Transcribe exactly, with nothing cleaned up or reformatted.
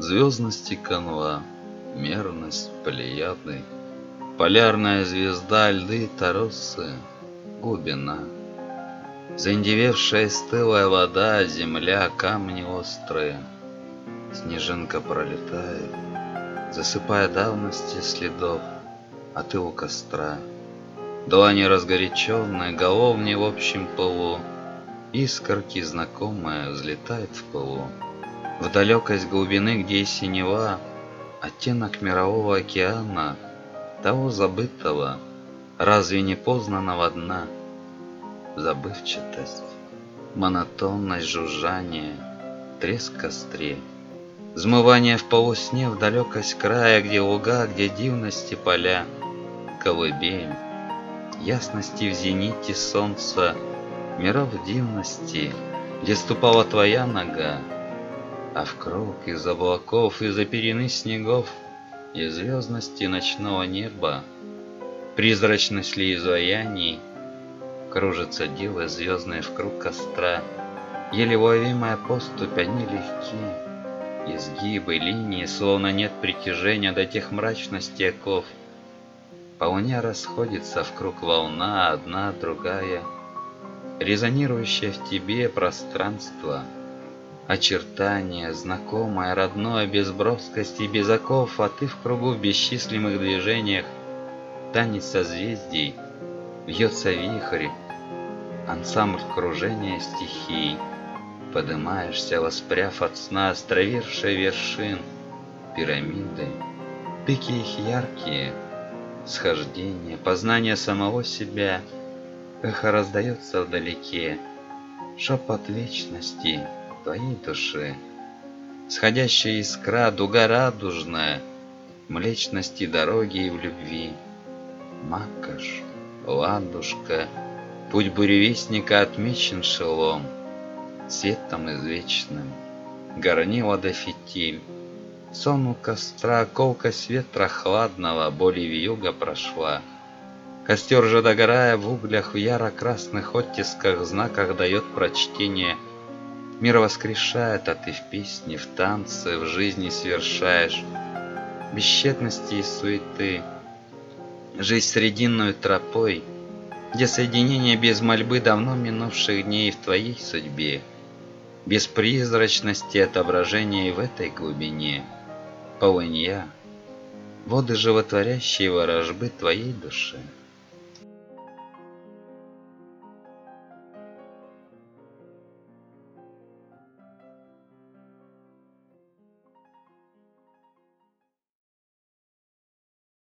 Звездности канва, мерность плеяды, полярная звезда, льды тороссы, глубина. Заиндевевшая стылая вода, земля, камни острые. Снежинка пролетает, засыпая давности следов, а ты у костра. Длани разгоряченные, головни в общем пылу, искорки знакомые взлетают в пылу. В далекость глубины, где и синева, оттенок мирового океана, того забытого, разве не познанного дна. Забывчатость, монотонность жужжания, треск костре, взмывание в полусне в далекость края, где луга, где дивности поля, колыбель, ясности в зените солнца, миров дивности, где ступала твоя нога, а в круг из облаков, из-за перины снегов и звездности ночного неба, призрачность ли изваяний, кружатся девы звездные в круг костра, еле уловимая поступь, они легки, изгибы, линии, словно нет притяжения до тех мрачностей оков. По луне расходится в круг волна, одна, другая, резонирующая в тебе пространство, очертание, знакомое, родное, без броскости, без оков, а ты в кругу в бесчислимых движениях, танец созвездий, вьется вихрь, ансамбль кружения стихий, подымаешься, воспряв от сна, островершие вершин, пирамиды, пики их яркие, схождение, познание самого себя, эхо раздается вдалеке, шепот вечности твоей души, сходящая искра, дуга радужная, млечности дороги и в любви, макаш, ладушка, путь буревестника отмечен шелом, светом извечным, горнило да фитиль, сон у костра, колкость ветра хладного, боли вьюга прошла. Костер же, догорая в углях, в яро-красных оттисках, знаках дает прочтение. Мир воскрешает, а ты в песне, в танце, в жизни свершаешь бесчетности и суеты, жизнь срединную тропой, где соединение без мольбы давно минувших дней в твоей судьбе, без призрачности отображения и в этой глубине, полынья, воды животворящие ворожбы твоей души.